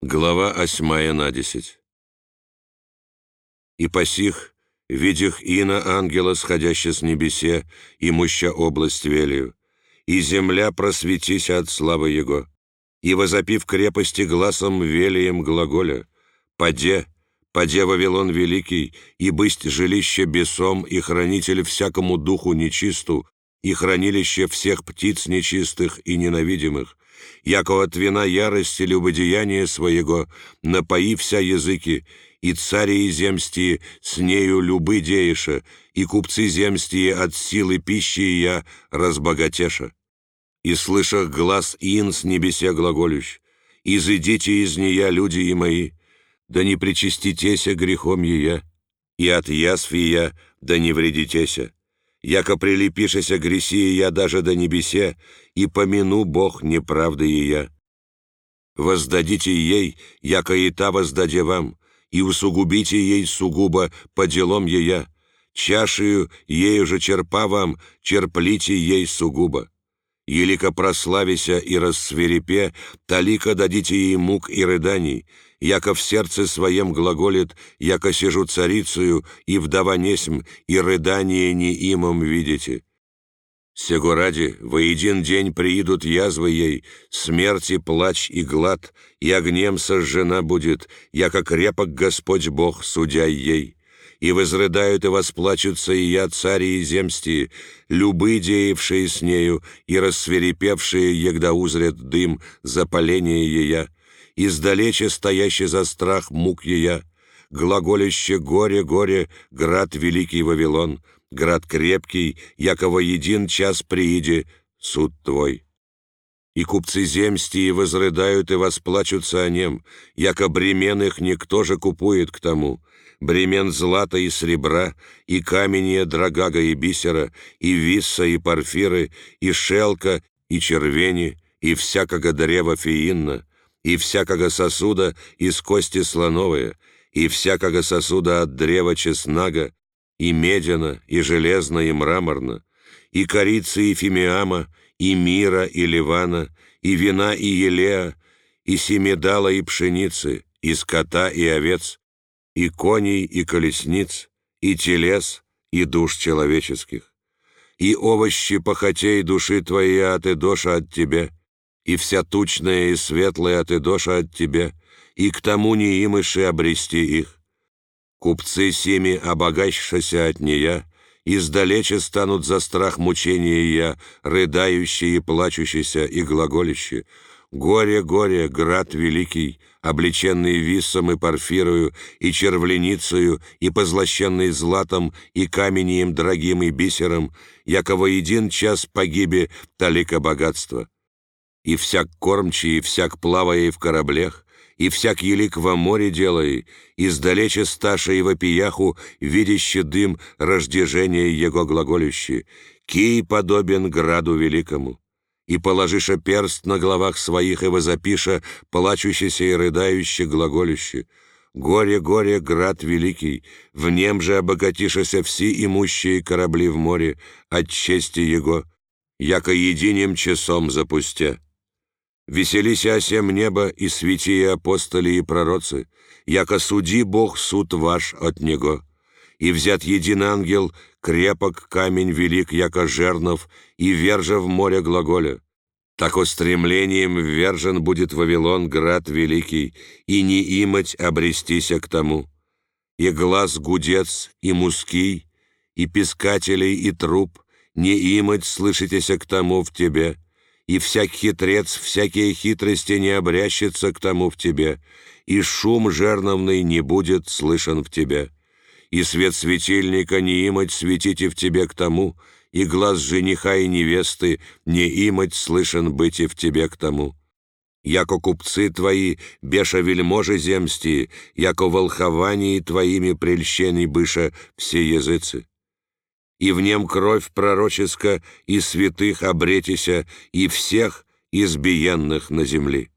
Глава 8. «И посих, видях ина ангела, сходяща с небесе, имуща область велию, и земля просветися от славы его, и возопив крепости гласом велием глаголя, «Паде, паде Вавилон великий, и бысть жилище бесом, и хранитель всякому духу нечисту, и хранилище всех птиц нечистых и ненавидимых, яко от вина ярости любодеяния своего напои вся языки, и цари земстии с нею любы дееша, и купцы земстии от силы пищи я разбогатеша. И слышах глаз ин с небесе глаголющ, изыдите из нея, люди и мои, да не причаститеся грехом ея, и от язв ея да не вредитеся. Яко прилепишеся греси я даже до небесе, и помяну Бог неправды ея. Воздадите ей, яко и та воздаде вам, и усугубите ей сугубо по делам ея. Чашею ею же черпа вам, черплите ей сугубо. Елико прославися и рассвирепе, талико дадите ей мук и рыданий, яко в сердце своем глаголит, яко сижу царицею, и вдова несмь, и рыдание не имом видите. Сего ради во един день приидут язвы ей, смерти плач и глад, и огнем сожжена будет, яко крепок Господь Бог, судя ей. И возрыдают и восплачутся и я, цари и земстии, любы деявшие с нею, и рассверепевшие, егда узрят дым запаления ея, издалече стоящий за страх мук ея, глаголище горе, горе, град великий Вавилон, град крепкий, яко во един час прииде суд твой. И купцы земстии возрыдают и восплачутся о нем, яко бремен их никто же купует к тому, бремен злата и сребра, и камения драгага и бисера, и висса и порфиры, и шелка, и червени, и всякого древа фиинна, и всякого сосуда из кости слоновые, и всякого сосуда от древа чеснага, и медяна, и железна, и мраморна, и корицы, и фимиама, и мира, и ливана, и вина, и елеа, и семидала, и пшеницы, и скота, и овец, и коней, и колесниц, и телес, и душ человеческих, и овощи похотей души твоей от идоша от тебя, и вся тучная и светлая от идоша от тебя, и к тому не имыши обрести их. Купцы семи, обогащшися от нея, издалече станут за страх мучения я, рыдающие и плачущиеся, и глаголище: «Горе, горе, град великий, облеченный виссом и порфирою, и червленицею, и позлощенный златом, и каменем дорогим и бисером, яко во един час погибе талика богатства. И всяк кормчий, и всяк плавая в кораблях, и всяк елик во море делай, издалече сташа и вопияху, видяще дым рождежения его глаголющий, кий подобен граду великому. И положиша перст на головах своих, и возопиша, плачущийся и рыдающий глаголющий: «Горе, горе, град великий, в нем же обогатишися все имущие корабли в море от чести его, яко единым часом запустя. Веселися осем небо, и святие апостоли и пророцы, яко суди Бог суд ваш от него. И взят един ангел, крепок камень велик, яко жернов, и вержа в море глаголя. Тако стремлением ввержен будет Вавилон, град великий, и не имать обрестися к тому. И глаз гудец, и муский, и пескателей, и труп, не имать слышитеся к тому в тебе, и всяк хитрец, всякие хитрости не обрящется к тому в тебе, и шум жерновный не будет слышен в тебе. И свет светильника не имать светите в тебе к тому, и глаз жениха и невесты не имать слышен быть и в тебе к тому. Яко купцы твои, беша вельможи земстии, яко волховании твоими прельщений быша все языцы. И в нем кровь пророческа, и святых обретися, и всех избиенных на земле».